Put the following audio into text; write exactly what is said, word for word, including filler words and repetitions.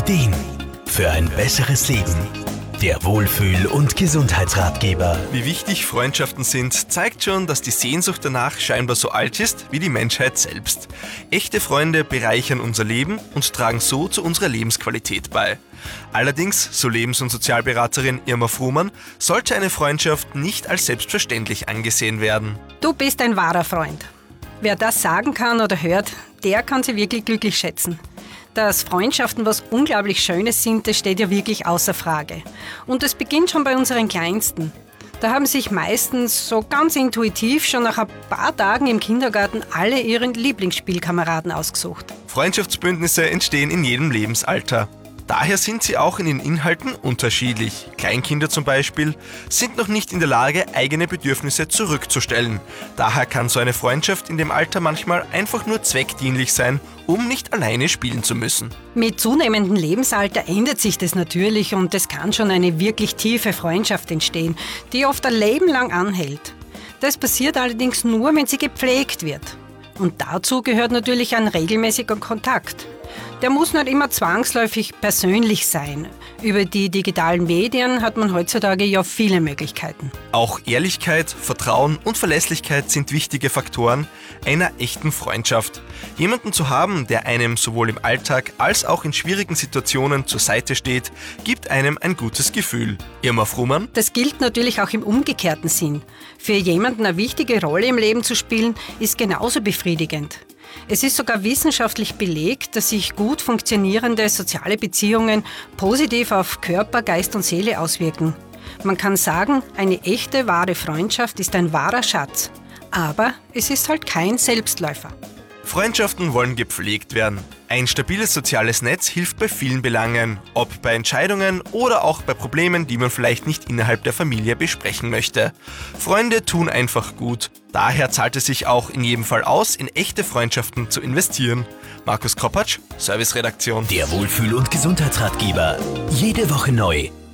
Ideen für ein besseres Leben. Der Wohlfühl- und Gesundheitsratgeber. Wie wichtig Freundschaften sind, zeigt schon, dass die Sehnsucht danach scheinbar so alt ist wie die Menschheit selbst. Echte Freunde bereichern unser Leben und tragen so zu unserer Lebensqualität bei. Allerdings, so Lebens- und Sozialberaterin Irma Frumann, sollte eine Freundschaft nicht als selbstverständlich angesehen werden. Du bist ein wahrer Freund. Wer das sagen kann oder hört, der kann sie wirklich glücklich schätzen. Dass Freundschaften was unglaublich Schönes sind, das steht ja wirklich außer Frage. Und es beginnt schon bei unseren Kleinsten. Da haben sich meistens so ganz intuitiv schon nach ein paar Tagen im Kindergarten alle ihren Lieblingsspielkameraden ausgesucht. Freundschaftsbündnisse entstehen in jedem Lebensalter. Daher sind sie auch in den Inhalten unterschiedlich. Kleinkinder zum Beispiel sind noch nicht in der Lage, eigene Bedürfnisse zurückzustellen. Daher kann so eine Freundschaft in dem Alter manchmal einfach nur zweckdienlich sein, um nicht alleine spielen zu müssen. Mit zunehmendem Lebensalter ändert sich das natürlich und es kann schon eine wirklich tiefe Freundschaft entstehen, die oft ein Leben lang anhält. Das passiert allerdings nur, wenn sie gepflegt wird. Und dazu gehört natürlich ein regelmäßiger Kontakt. Der muss nicht immer zwangsläufig persönlich sein. Über die digitalen Medien hat man heutzutage ja viele Möglichkeiten. Auch Ehrlichkeit, Vertrauen und Verlässlichkeit sind wichtige Faktoren einer echten Freundschaft. Jemanden zu haben, der einem sowohl im Alltag als auch in schwierigen Situationen zur Seite steht, gibt einem ein gutes Gefühl. Irma Frumann? Das gilt natürlich auch im umgekehrten Sinn. Für jemanden eine wichtige Rolle im Leben zu spielen, ist genauso befriedigend. Es ist sogar wissenschaftlich belegt, dass sich gut funktionierende soziale Beziehungen positiv auf Körper, Geist und Seele auswirken. Man kann sagen, eine echte, wahre Freundschaft ist ein wahrer Schatz. Aber es ist halt kein Selbstläufer. Freundschaften wollen gepflegt werden. Ein stabiles soziales Netz hilft bei vielen Belangen, ob bei Entscheidungen oder auch bei Problemen, die man vielleicht nicht innerhalb der Familie besprechen möchte. Freunde tun einfach gut. Daher zahlt es sich auch in jedem Fall aus, in echte Freundschaften zu investieren. Markus Kropatsch, Serviceredaktion. Der Wohlfühl- und Gesundheitsratgeber. Jede Woche neu.